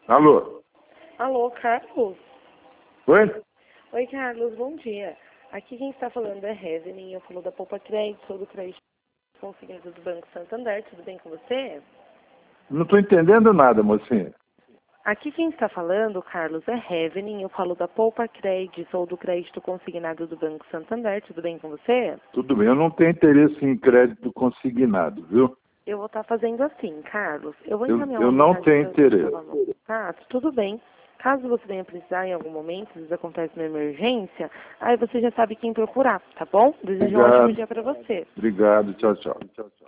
Alô? Alô, Carlos? Oi? Oi, Carlos, bom dia. Aqui quem está falando é Revenin, eu falo da Poupa Crédito, sou do crédito consignado do Banco Santander, tudo bem com você? Não estou entendendo nada, mocinha. Aqui quem está falando, Carlos, é Revenin, eu falo da Poupa Crédito, sou do crédito consignado do Banco Santander, tudo bem com você? Tudo bem, eu não tenho interesse em crédito consignado, viu? Eu vou estar fazendo assim, Carlos. Eu vou Eu, encaminhar eu uma não mensagem tenho para você interesse. lá no contato, tudo bem. Caso você venha precisar em algum momento, às vezes acontece uma emergência, aí você já sabe quem procurar, tá bom? Desejo um ótimo Obrigado. dia para você. Obrigado. Tchau, tchau.